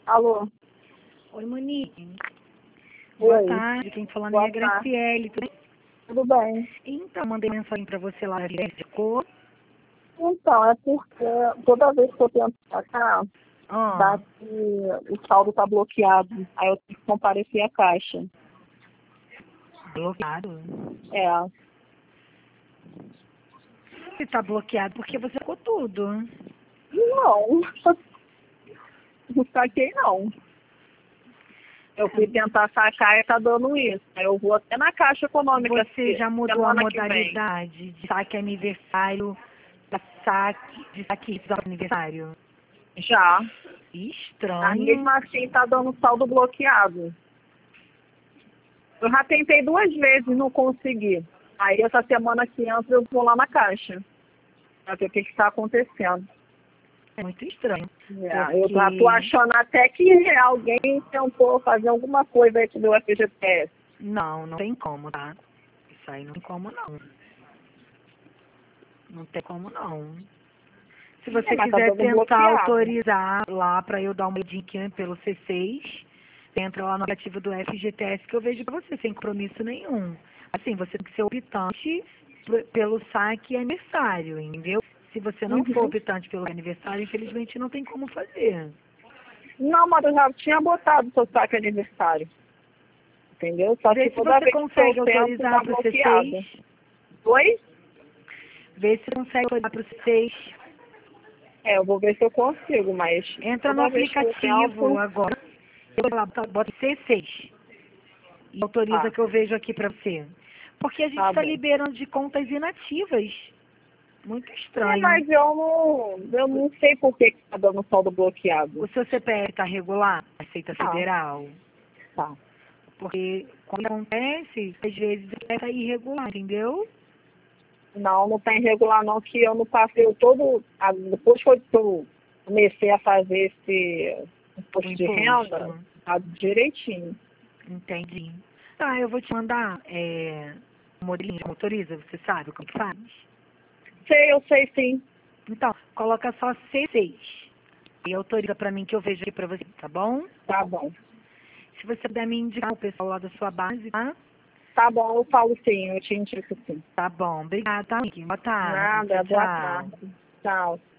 Alô? Oi, Monique. Boa Oi. tarde. Quem falando Boa é a Graciele. Tudo bem? Tudo bem? Então, mandei mensagem pra você lá de cor. Então, é porque toda vez que eu tento sacar, dá Ah, que o saldo tá bloqueado. Aí eu tenho que comparecer à caixa. bloqueado. É. Você tá bloqueado porque você sacou tudo. Não. Não saquei, não. Eu fui tentar sacar e tá dando isso. Aí eu vou até na Caixa Econômica Você já mudou a semana que vem. modalidade de saque aniversário para saque de aniversário? Já. Estranho. Mesmo assim tá dando saldo bloqueado. Eu já tentei 2 vezes e não consegui. Aí essa semana que entra eu vou lá na Caixa pra ver o que está acontecendo. É muito estranho. Eu já tô Porque achando até que alguém tentou fazer alguma coisa aí com o meu FGTS. não tem como, tá? Isso aí não tem como não. Não tem como não. Se você Mas tá quiser dando tentar bloqueado. autorizar lá para eu dar uma olhadinha pelo C6, entra lá no aplicativo do FGTS que eu vejo para você, sem compromisso nenhum. Assim, você tem que ser optante pelo saque aniversário, entendeu? Se você não for Uhum. optante pelo aniversário, infelizmente não tem como fazer. Não, mas eu já tinha botado o seu saque aniversário. Entendeu? Só que Vê se toda você vez que eu consegue tento autorizar tá para o bloqueado. C6. Oi? Vê se consegue autorizar para o C6. Eu vou ver se eu consigo, mas Entra no toda vez que eu aplicativo tento. agora. Bota C6. E autoriza Ah, que eu vejo aqui para você. Porque a gente tá está bom. liberando de contas inativas. Muito estranho. Mas eu não sei por que tá dando saldo bloqueado. O seu CPF está regular? Receita Ah, Federal? tá. Porque quando acontece, às vezes é irregular, entendeu? Não, não tá irregular não, que eu não passei todo. Depois que eu comecei a fazer esse O imposto de renda, imposto. tá direitinho. Entendi. Tá, eu vou te mandar o modelinho de motoriza, você sabe como que faz? Eu sei sim. Então, coloca só C6 e autoriza para mim que eu vejo aqui para você, tá bom? Tá bom. Se você puder me indicar o pessoal lá da sua base, tá? Tá bom, eu falo sim, eu te indico sim. Tá bom. Obrigada, tá, Miki? Boa tarde. Tchau, Nada, boa tchau. tarde. Tchau.